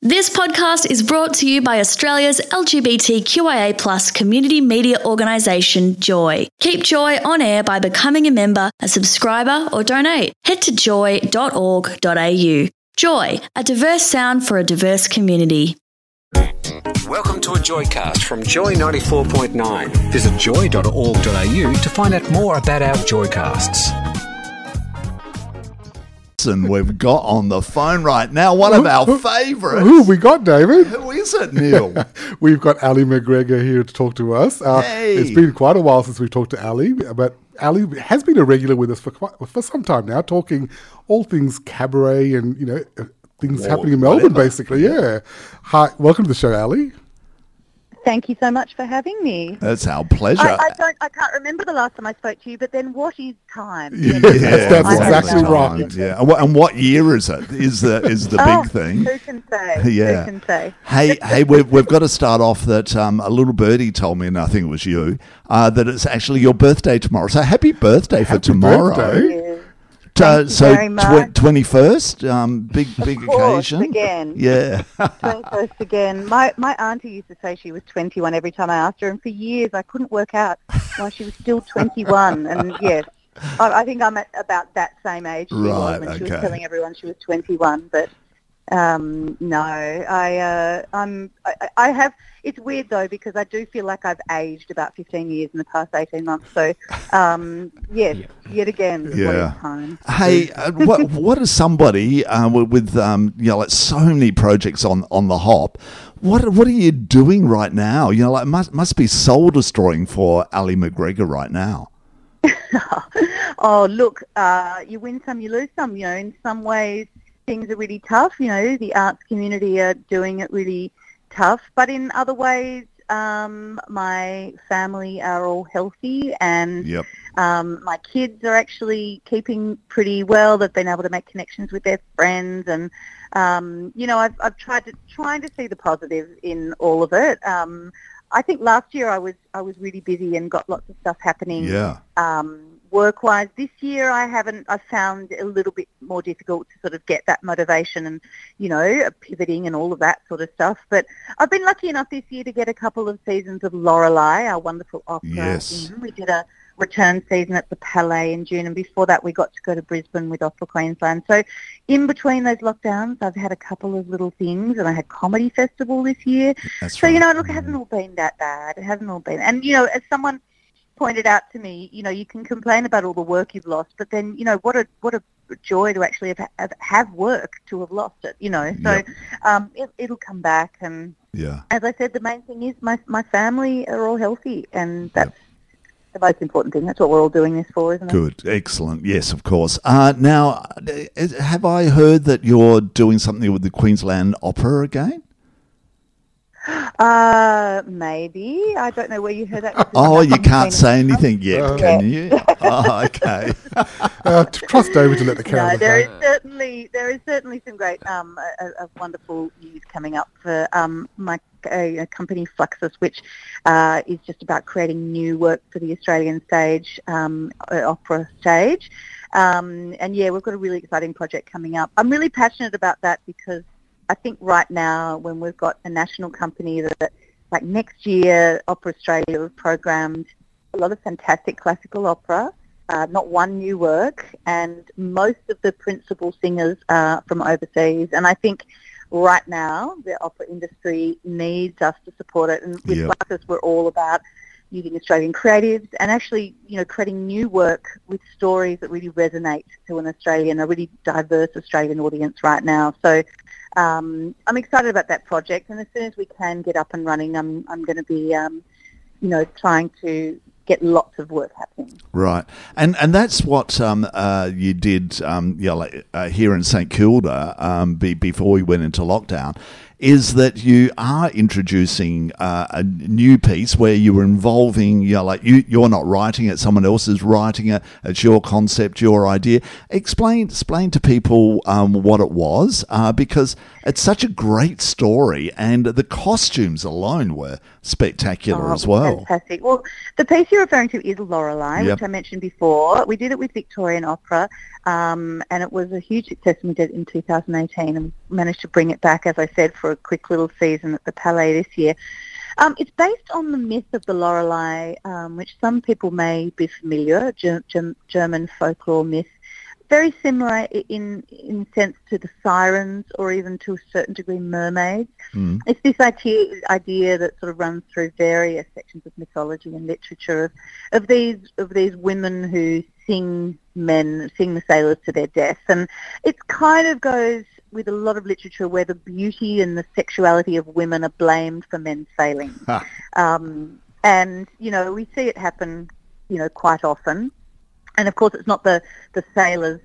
This podcast is brought to you by Australia's LGBTQIA+ community media organisation, Joy. Keep Joy on air by becoming a member, a subscriber or donate. Head to joy.org.au. Joy, a diverse sound for a diverse community. Welcome to a Joycast from Joy 94.9. Visit joy.org.au to find out more about our Joycasts. And we've got on the phone right now one of our favourites. Who have we got, David? Who is it, Neil? We've got Ali McGregor here to talk to us. Hey. It's been quite a while since we talked to Ali, but Ali has been a regular with us for some time now, talking all things cabaret and things happening in Melbourne, basically. Yeah. Hi, welcome to the show, Ali. Thank you so much for having me. That's our pleasure. I can't remember the last time I spoke to you, but then what is time? Yeah, that's exactly right. Yeah, and what year is it? Is the big thing? Who can say? Yeah. Who can say? Hey, we've got to start off that a little birdie told me, and I think it was you, that it's actually your birthday tomorrow. So happy birthday for tomorrow. Birthday. Thank you very much. 21st, big occasion. Again. Yeah. 21st again. My auntie used to say she was 21 every time I asked her, and for years I couldn't work out why she was still 21. And yes, I think I'm at about that same age she was when she was telling everyone she was 21. But no, I have. It's weird though because I do feel like I've aged about 15 years in the past 18 months. So yes, yet again, what is time? Hey, what is somebody with like so many projects on the hop? What are you doing right now? Like must be soul destroying for Ali McGregor right now. Oh, look, you win some, you lose some. In some ways things are really tough. The arts community are doing it really tough, but in other ways, my family are all healthy, and my kids are actually keeping pretty well. They've been able to make connections with their friends, and I've tried to see the positive in all of it. I think last year I was really busy and got lots of stuff happening. Work-wise, this year I found it a little bit more difficult to sort of get that motivation and, pivoting and all of that sort of stuff. But I've been lucky enough this year to get a couple of seasons of Lorelei, our wonderful opera. Yes. We did a return season at the Palais in June, and before that we got to go to Brisbane with Opera Queensland. So in between those lockdowns, I've had a couple of little things, and I had Comedy Festival this year. That's so, right. Look, it hasn't all been that bad. It hasn't all been. And, as someone pointed out to me, you can complain about all the work you've lost, but then, what a joy to actually have work to have lost it, So it'll come back, and as I said, the main thing is my family are all healthy, and that's the most important thing. That's what we're all doing this for, isn't it? Good, excellent. Yes, of course. Now, have I heard that you're doing something with the Queensland Opera again? Maybe. I don't know where you heard that. Oh, you can't say anything yet, can you? Oh, okay. Trust David to let the camera. No, there is certainly some great, wonderful news coming up for my company Fluxus, which is just about creating new work for the Australian stage, opera stage. And we've got a really exciting project coming up. I'm really passionate about that because I think right now, when we've got a national company that, like next year, Opera Australia have programmed a lot of fantastic classical opera, not one new work, and most of the principal singers are from overseas. And I think right now, the opera industry needs us to support it. And with Fluxus, we're all about using Australian creatives and actually, creating new work with stories that really resonate to a really diverse Australian audience right now. So I'm excited about that project, and as soon as we can get up and running, I'm going to be, trying to get lots of work happening. Right, and that's what you did here in St Kilda before we went into lockdown. Is that you are introducing a new piece where you were involving, you're not writing it, someone else is writing it, it's your concept, your idea. Explain to people what it was, because it's such a great story, and the costumes alone were spectacular as well. Fantastic. Well, the piece you're referring to is Lorelei, which I mentioned before. We did it with Victorian Opera. and it was a huge success. We did it in 2018 and managed to bring it back, as I said, for a quick little season at the Palais this year. It's based on the myth of the Lorelei, which some people may be familiar, German folklore myth. Very similar in sense to the sirens, or even to a certain degree mermaids. It's this idea that sort of runs through various sections of mythology and literature of these women who sing the sailors to their deaths, and it kind of goes with a lot of literature where the beauty and the sexuality of women are blamed for men sailing, and we see it happen quite often. And of course, it's not the sailors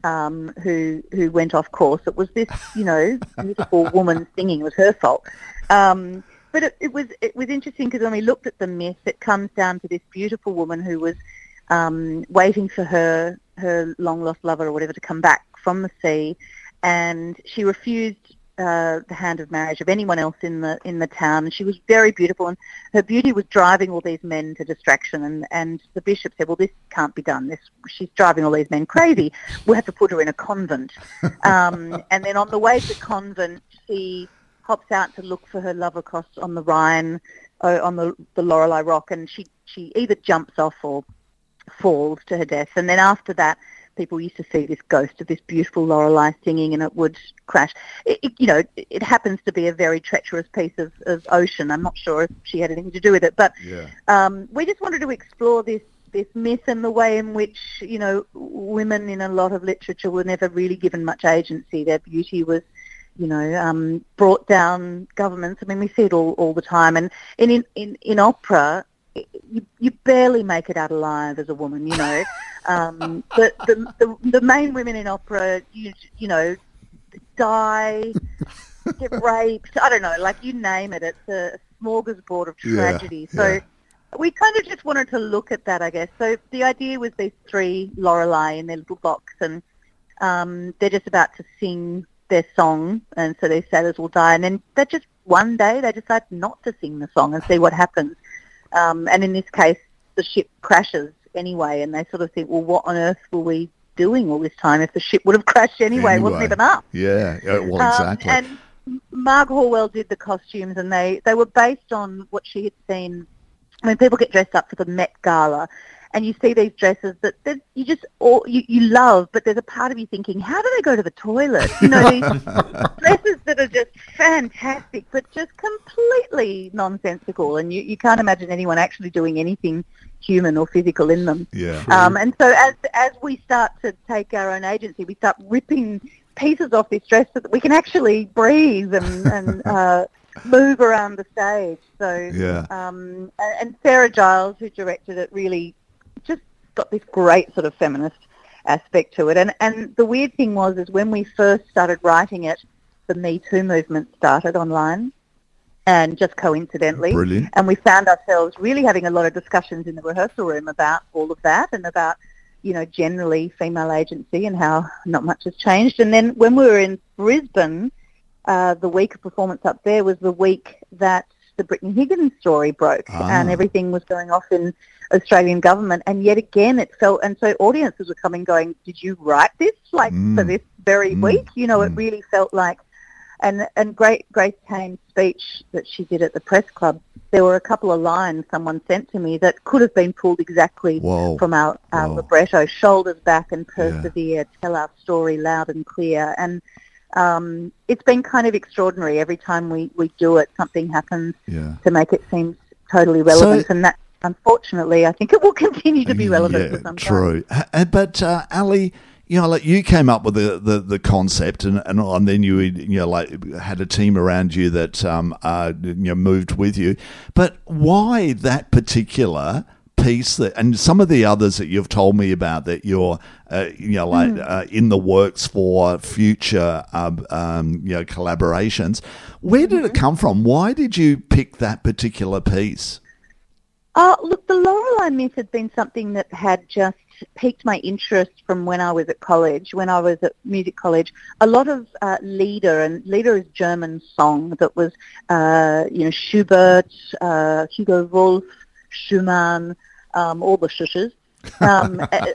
who went off course. It was this, beautiful woman singing. It was her fault. But it was interesting because when we looked at the myth, it comes down to this beautiful woman who was waiting for her long lost lover or whatever to come back from the sea, and she refused the hand of marriage of anyone else in the town. And she was very beautiful, and her beauty was driving all these men to distraction. And the bishop said, "Well, this can't be done. She's driving all these men crazy. We'll have to put her in a convent." And then on the way to the convent, she hops out to look for her love across on the Rhine, on the Lorelei Rock, and she either jumps off or falls to her death. And then after that, people used to see this ghost of this beautiful Lorelei singing, and it would crash. It happens to be a very treacherous piece of ocean. I'm not sure if she had anything to do with it, but we just wanted to explore this myth and the way in which, women in a lot of literature were never really given much agency. Their beauty was, brought down governments. I mean, we see it all the time. And in opera, you barely make it out alive as a woman, But the main women in opera, die, get raped. I don't know, like you name it. It's a smorgasbord of tragedy. So we kind of just wanted to look at that, I guess. So the idea was these three Lorelei in their little box, and they're just about to sing their song, and so these sailors will die, and then one day they decide not to sing the song and see what happens. And in this case, the ship crashes anyway, and they sort of think, well, what on earth were we doing all this time if the ship would have crashed anyway? It wasn't even up. Yeah, well, exactly. And Marg Horwell did the costumes, and they were based on what she had seen. I mean, people get dressed up for the Met Gala, and you see these dresses that you love, but there's a part of you thinking, how do they go to the toilet? These dresses that are just fantastic, but just completely nonsensical, and you can't imagine anyone actually doing anything human or physical in them. Yeah. And so as we start to take our own agency, we start ripping pieces off this dress so that we can actually breathe and move around the stage. So and Sarah Giles, who directed it, really just got this great sort of feminist aspect to it. And the weird thing is when we first started writing it, the Me Too movement started online, and just coincidentally. Brilliant. And we found ourselves really having a lot of discussions in the rehearsal room about all of that, and about, generally female agency and how not much has changed. And then when we were in Brisbane, the week of performance up there was the week that the Brittany Higgins story broke, and everything was going off in Australian government, and yet again it felt, and so audiences were coming going, did you write this for this very week? It really felt like, and Grace Kane's speech that she did at the press club, there were a couple of lines someone sent to me that could have been pulled exactly from our libretto: shoulders back and persevere, tell our story loud and clear. And it's been kind of extraordinary. Every time we do it, something happens to make it seem totally relevant, and that, unfortunately, I think it will continue to be relevant for some time. True. But Ali, you came up with the concept, and then you had a team around you that moved with you. But why that particular piece and some of the others that you've told me about that you're in the works for future collaborations? Where did it come from? Why did you pick that particular piece? Look, the Lorelei myth had been something that had just piqued my interest from when I was at college. When I was at music college, a lot of Lieder, and Lieder is German song that was, Schubert, Hugo Wolf, Schumann, all the shushes.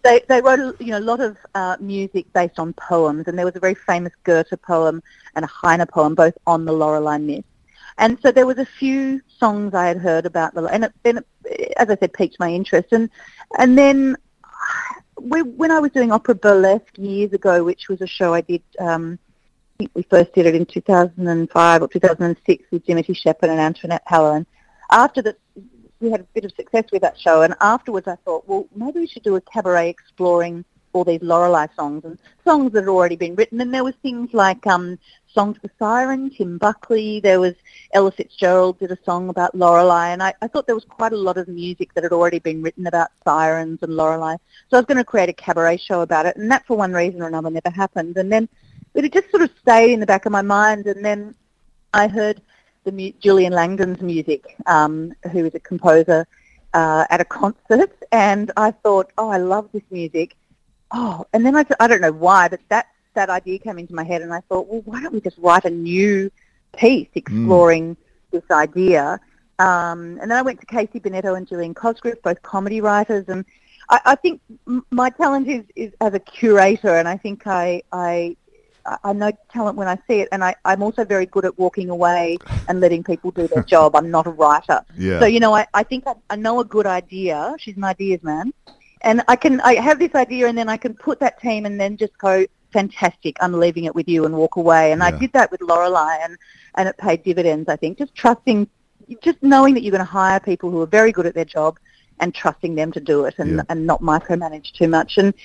they wrote a lot of music based on poems, and there was a very famous Goethe poem and a Heine poem, both on the Lorelei myth. And so there was a few songs I had heard about and it, as I said, piqued my interest. And then when I was doing opera burlesque years ago, which was a show I did, I think we first did it in 2005 or 2006 with Dimity Shepherd and Antoinette Haller. And after that, we had a bit of success with that show. And afterwards I thought, well, maybe we should do a cabaret exploring all these Lorelei songs and songs that had already been written. And there was things like Song to the Siren, Tim Buckley. There was Ella Fitzgerald did a song about Lorelei. And I thought there was quite a lot of music that had already been written about sirens and Lorelei. So I was going to create a cabaret show about it. And that, for one reason or another, never happened. And then it just sort of stayed in the back of my mind. And then I heard Julian Langdon's music, who is a composer, at a concert. And I thought, oh, I love this music. Oh, and then I don't know why, but that idea came into my head, and I thought, well, why don't we just write a new piece exploring this idea? And then I went to Casey Bonetto and Gillian Cosgrove, both comedy writers, and I think my talent is as a curator, and I think I know talent when I see it, and I'm also very good at walking away and letting people do their job. I'm not a writer. Yeah. So, I think I know a good idea. She's an ideas man. And I have this idea, and then I can put that team and then just go, fantastic, I'm leaving it with you, and walk away. And I did that with Lorelei, and it paid dividends, I think. Just trusting, just knowing that you're going to hire people who are very good at their job and trusting them to do it and not micromanage too much. And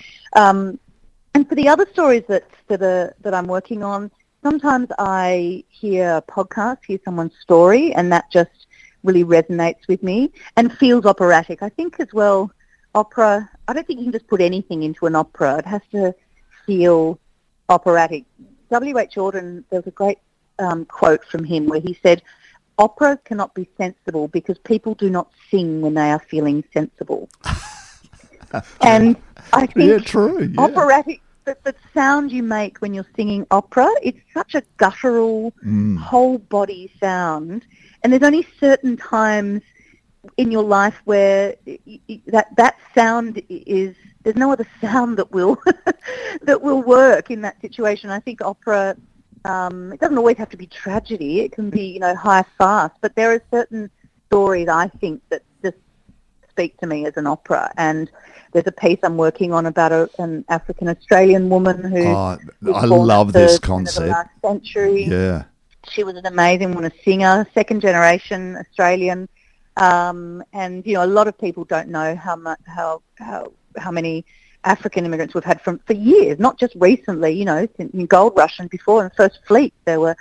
for the other stories that I'm working on, sometimes I hear a podcast, hear someone's story, and that just really resonates with me and feels operatic. I think as well, opera, I don't think you can just put anything into an opera. It has to feel operatic. W.H. Auden, there was a great quote from him where he said, opera cannot be sensible because people do not sing when they are feeling sensible. And I think operatic, the sound you make when you're singing opera, it's such a guttural, whole body sound. And there's only certain times in your life where that sound is, there's no other sound that will that will work in that situation. I think opera, it doesn't always have to be tragedy. It can be, high fast, but there are certain stories I think that just speak to me as an opera. And there's a piece I'm working on about an African Australian woman who I love this concept. The last century. Yeah, she was an amazing woman, a singer, second generation Australian. And a lot of people don't know how many African immigrants we've had for years, not just recently. In Gold Rush and before, in First Fleet, there were,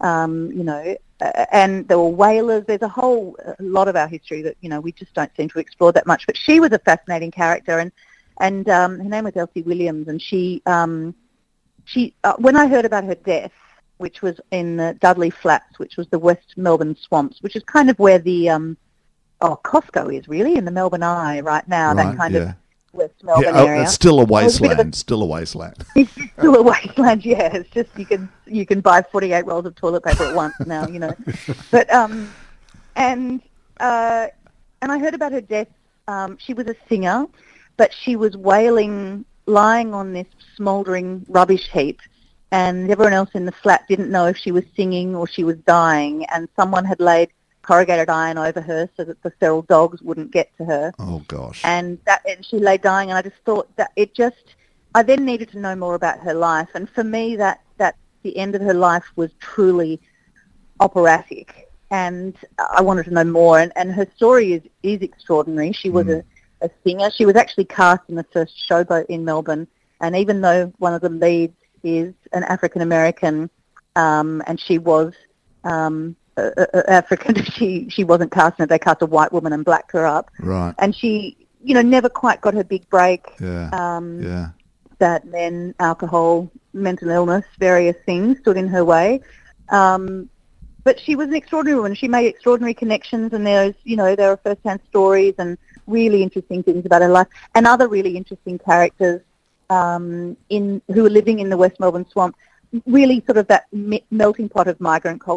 and there were whalers. There's a whole lot of our history that we just don't seem to explore that much. But she was a fascinating character, and her name was Elsie Williams, and she when I heard about her death, which was in the Dudley Flats, which was the West Melbourne swamps, which is kind of where the Costco is really, in the Melbourne Eye right now, that kind of West Melbourne area. It's still a wasteland. Still a wasteland. It's still a wasteland. Yeah, it's just you can buy 48 rolls of toilet paper at once now. But and I heard about her death. She was a singer, but she was wailing, lying on this smouldering rubbish heap, and everyone else in the flat didn't know if she was singing or she was dying, and someone had laid corrugated iron over her so that the feral dogs wouldn't get to her. Oh gosh. And she lay dying, and I just thought that I then needed to know more about her life, and for me that the end of her life was truly operatic, and I wanted to know more, and her story is extraordinary. She was a singer. She was actually cast in the first Showboat in Melbourne, and even though one of the leads is an African American, and she was African, she wasn't cast in it. They cast a white woman and blacked her up. Right. And she, never quite got her big break. Yeah. That men, alcohol, mental illness, various things stood in her way. But she was an extraordinary woman. She made extraordinary connections, and there are first-hand stories and really interesting things about her life, and other really interesting characters who are living in the West Melbourne swamp. Really sort of that melting pot of migrant cultures.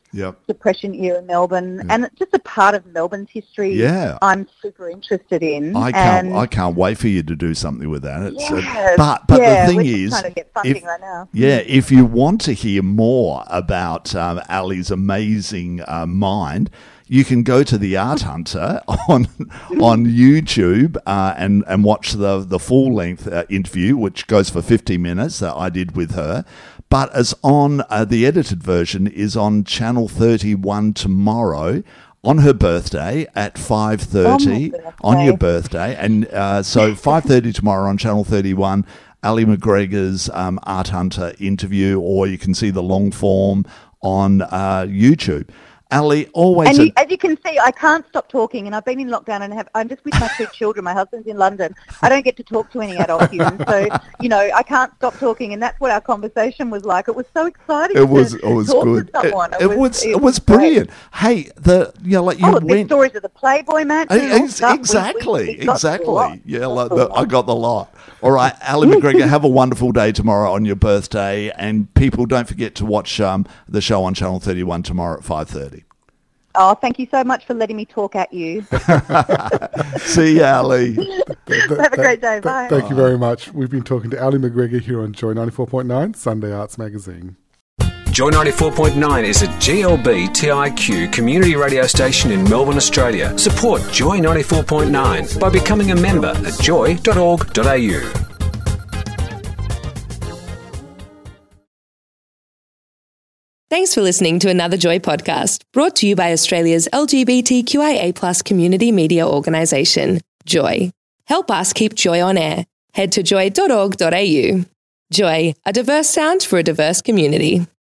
Depression era Melbourne, and it's just a part of Melbourne's history. Yeah. I'm super interested in. I can't wait for you to do something with that. It's, but yeah, the thing we're is, trying to get funding right now. if you want to hear more about Ali's amazing mind, you can go to The Art Hunter on YouTube and watch the full length interview, which goes for 50 minutes that I did with her. But as on the edited version is on Channel 31 tomorrow on her birthday at 5:30 on your birthday, and so 5:30 tomorrow on Channel 31. Ali McGregor's Art Hunter interview, or you can see the long form on YouTube. Ali, always... And as you can see, I can't stop talking, and I've been in lockdown, and I'm just with my 2 children. My husband's in London. I don't get to talk to any adult humans, so, I can't stop talking, and that's what our conversation was like. It was so exciting It was good. It was brilliant. Hey, there's stories of the Playboy Mansion. Exactly. Yeah, I got the lot. All right, Ali McGregor, have a wonderful day tomorrow on your birthday, and people, don't forget to watch the show on Channel 31 tomorrow at 5:30. Oh, thank you so much for letting me talk at you. See you, Ali. Have a great day. Bye. Thank you very much. We've been talking to Ali McGregor here on Joy 94.9, Sunday Arts Magazine. Joy 94.9 is a GLBTIQ community radio station in Melbourne, Australia. Support Joy 94.9 by becoming a member at joy.org.au. Thanks for listening to another Joy podcast, brought to you by Australia's LGBTQIA+ community media organisation, Joy. Help us keep Joy on air. Head to joy.org.au. Joy, a diverse sound for a diverse community.